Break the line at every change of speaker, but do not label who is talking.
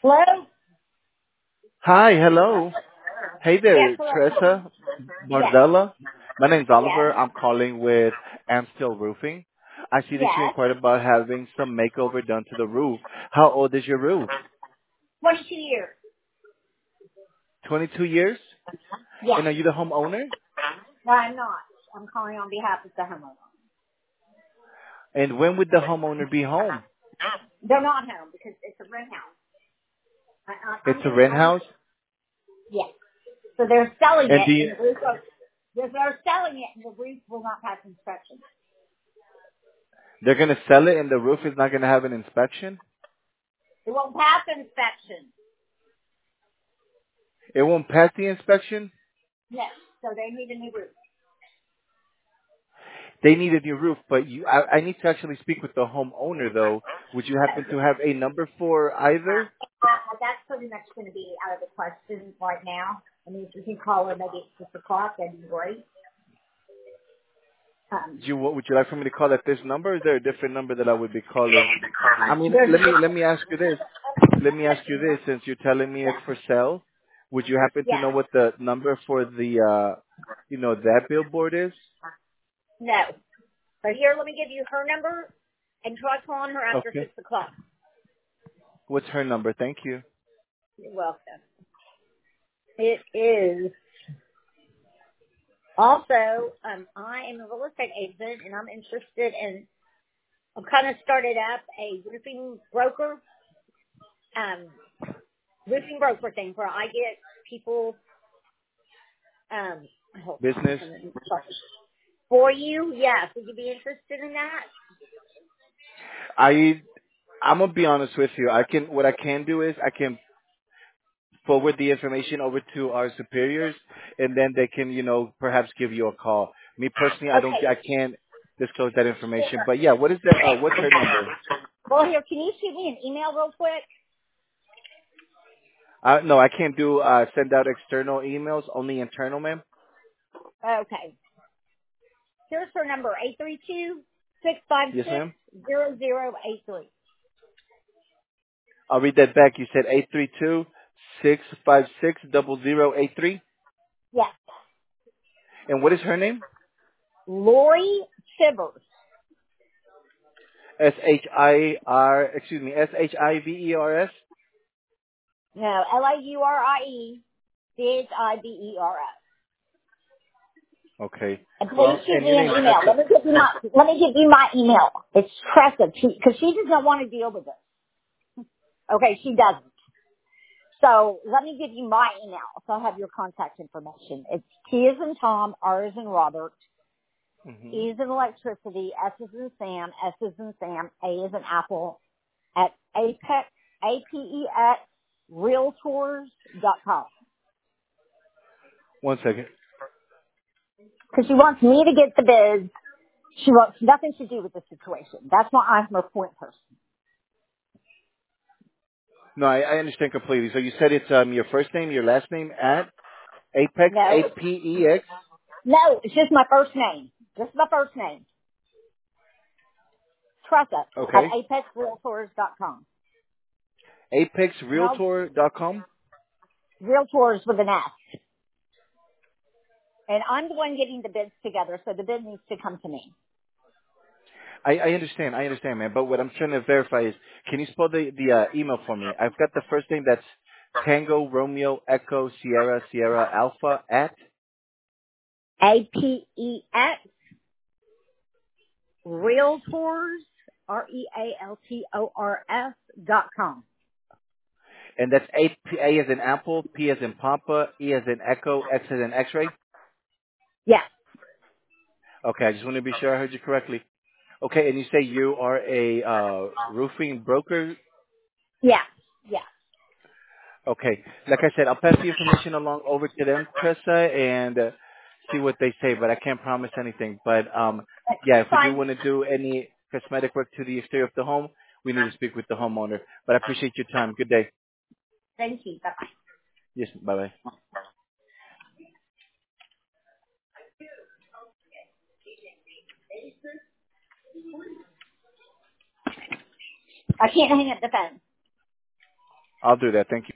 Hello?
Hi, hello. Hey
Yes,
there,
hello.
Teresa
Yes,
Bardella. My name's
yes,
Oliver. I'm calling with Amstel Roofing. I see that you
yes.
inquired about having some makeover done to the roof. How old is your roof?
22 years.
22 years?
Yes.
And are you the homeowner?
No, I'm not. I'm calling on behalf of the homeowner.
And when would the homeowner be home?
They're not home because it's a rent house.
It's
I'm
a
going to
rent
tell you.
house?
Yes. So they're selling
And
it
do
and
you,
the roof goes, they're selling it and the roof will not pass inspection.
they're going to sell it and the roof is not going to have an inspection?
It won't pass inspection.
It won't pass the inspection?
Yes. So they need a new roof.
They need a new roof, but I need to actually speak with the homeowner though. Would you happen to have a number for either?
That's pretty much going to be out of the question right now. I mean, if you can call her maybe at 6 o'clock, that'd be great.
Would you like for me to call at this number? Or is there a different number that I would be calling? I mean,
There's,
let me ask you this. Let me ask you this. Since you're telling me it's
yeah,
for sale, would you happen to
yeah,
know what the number for the that billboard is?
no. But here, let me give you her number and try calling her after
Okay.
6 o'clock.
What's her number? Thank you.
You're welcome. It is also, I am a real estate agent and I'm interested in, I'm kind of started up a um, roofing broker thing where I get people, hold
Business.
on, for you. Yes. Would you be interested in that?
I I'm gonna be honest with you. What I can do is I can forward the information over to our superiors, and then they can, perhaps give you a call. Me personally,
Okay.
I can't disclose that information. But yeah, what is that? What's her number?
Well, here, can you shoot me an email real quick?
No, I can't do send out external emails, only internal, ma'am.
Okay. Here's her number, 832-656-0083.
Yes, ma'am. I'll read that back. You said 832-656-0083.
Yes.
And what is her name?
Lori Shivers.
Shivers.
No, Laurie Chibers.
Okay.
And please
Well,
shoot
and your
me an
name's
email.
Tressa.
Let me give you my email. It's Tressa, because she doesn't want to deal with this. Okay, she doesn't. So let me give you my email. So I have your contact information. It's T as in Tom, R as in Robert,
Hmm.
E as in electricity, S as in Sam, S as in Sam, A as in Apple, at Apex, APEX, Realtors.com.
One second.
Because she wants me to get the bids. She wants nothing to do with the situation. That's why I'm her point person.
No, I understand completely. So you said it's your first name, your last name at Apex,
No,
APEX.
no, it's just my first name. Just my first name. Tressa at
Okay.
apexrealtors.com. And I'll,
ApexRealtor.com.
Realtors with an S. And I'm the one getting the bids together, so the bid needs to come to me.
I understand. I understand, man. But what I'm trying to verify is, can you spell the email for me? I've got the first name that's Tango Romeo Echo Sierra Sierra Alpha at.
APEX Realtors, REALTORS.com.
And that's A as in Apple, P as in Papa, E as in Echo, X as in X-ray.
Yes,
Okay, I just want to be sure I heard you correctly. Okay, and you say you are a roofing broker.
yes, yes.
Okay. Like I said, I'll pass the information along over to them, Tressa, and see what they say, but I can't promise anything. But yeah, if we do
Fine.
want to do any cosmetic work to the exterior of the home, we need to speak with the homeowner. But I appreciate your time. Good day.
Thank you. Bye-bye.
Yes, bye-bye.
I can't hang up the phone.
I'll do that. Thank you.